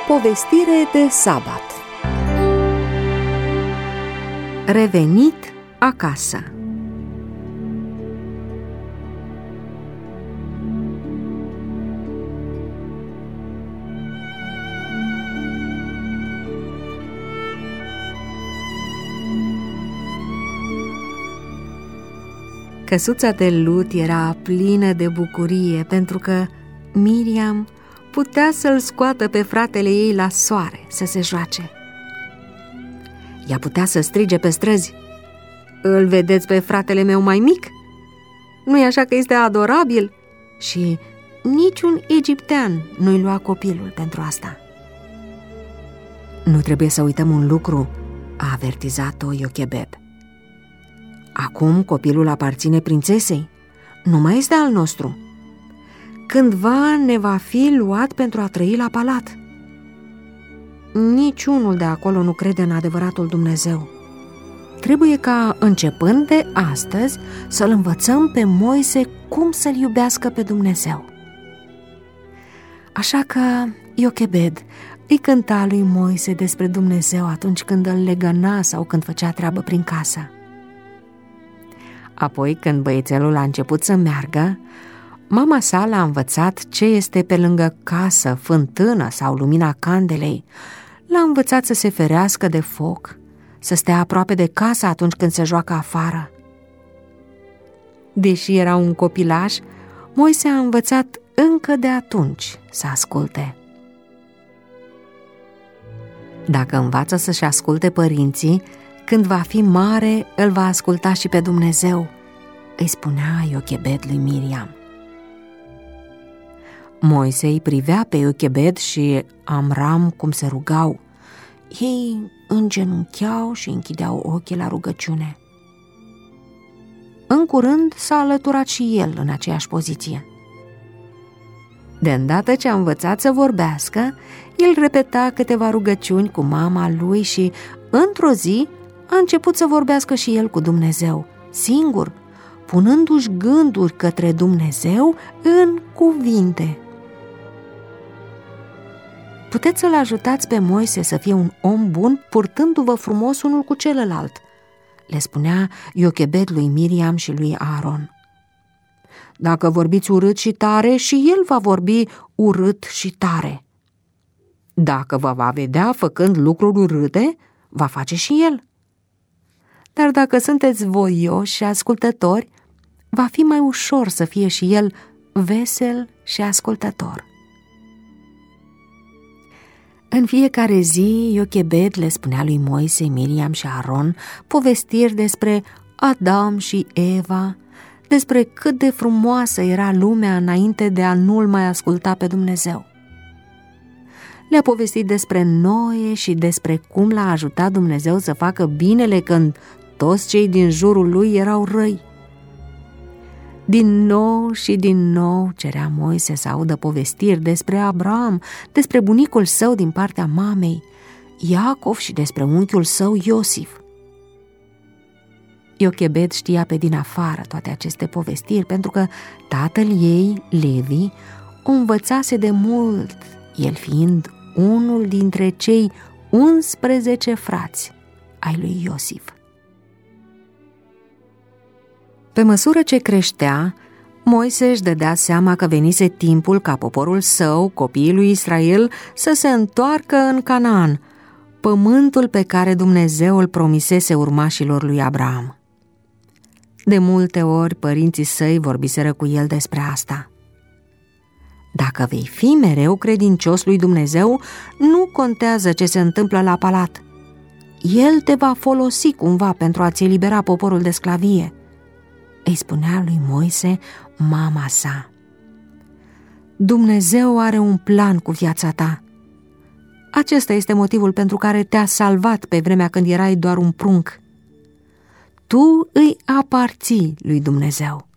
Povestire de sabat. Revenit acasă. Căsuța de lut era plină de bucurie pentru că Miriam putea să-l scoată pe fratele ei la soare să se joace. Ea putea să strige pe străzi: "Îl vedeți pe fratele meu mai mic? Nu-i așa că este adorabil?" Și niciun egiptean nu-i lua copilul pentru asta. "Nu trebuie să uităm un lucru," a avertizat-o Iochebed. "Acum copilul aparține prințesei, nu mai este al nostru. Cândva ne va fi luat pentru a trăi la palat. Niciunul de acolo nu crede în adevăratul Dumnezeu. Trebuie ca, începând de astăzi, să-l învățăm pe Moise cum să-l iubească pe Dumnezeu." Așa că Iochebed îi cânta lui Moise despre Dumnezeu atunci când îl legăna sau când făcea treabă prin casă. Apoi, când băiețelul a început să meargă, mama sa l-a învățat ce este pe lângă casă, fântână sau lumina candelei. L-a învățat să se ferească de foc, să stea aproape de casă atunci când se joacă afară. Deși era un copilaș, Moise a învățat încă de atunci să asculte. Dacă învață să-și asculte părinții, când va fi mare, îl va asculta și pe Dumnezeu, îi spunea Iochebed lui Miriam. Moise îi privea pe Iochebed și Amram cum se rugau. Ei îngenuncheau și închideau ochii la rugăciune. În curând s-a alăturat și el în aceeași poziție. De îndată ce a învățat să vorbească, el repeta câteva rugăciuni cu mama lui și, într-o zi, a început să vorbească și el cu Dumnezeu, singur, punându-și gânduri către Dumnezeu în cuvinte. Puteți să-l ajutați pe Moise să fie un om bun purtându-vă frumos unul cu celălalt, le spunea Iochebed lui Miriam și lui Aaron. Dacă vorbiți urât și tare, și el va vorbi urât și tare. Dacă vă va vedea făcând lucruri urâte, va face și el. Dar dacă sunteți voioși și ascultători, va fi mai ușor să fie și el vesel și ascultător." În fiecare zi, Iochebed le spunea lui Moise, Miriam și Aaron povestiri despre Adam și Eva, despre cât de frumoasă era lumea înainte de a nu-l mai asculta pe Dumnezeu. Le-a povestit despre Noe și despre cum l-a ajutat Dumnezeu să facă binele când toți cei din jurul lui erau răi. Din nou și din nou cerea Moise să audă povestiri despre Abraham, despre bunicul său din partea mamei, Iacov, și despre unchiul său Iosif. Iochebed știa pe din afară toate aceste povestiri pentru că tatăl ei, Levi, o învățase de mult, el fiind unul dintre cei 11 frați ai lui Iosif. Pe măsură ce creștea, Moise își dădea seama că venise timpul ca poporul său, copiii lui Israel, să se întoarcă în Canaan, pământul pe care Dumnezeu îl promisese urmașilor lui Abraham. De multe ori părinții săi vorbiseră cu el despre asta. Dacă vei fi mereu credincios lui Dumnezeu, nu contează ce se întâmplă la palat. El te va folosi cumva pentru a-ți elibera poporul de sclavie, îi spunea lui Moise mama sa. Dumnezeu are un plan cu viața ta. Acesta este motivul pentru care te-a salvat pe vremea când erai doar un prunc. Tu îi aparții lui Dumnezeu.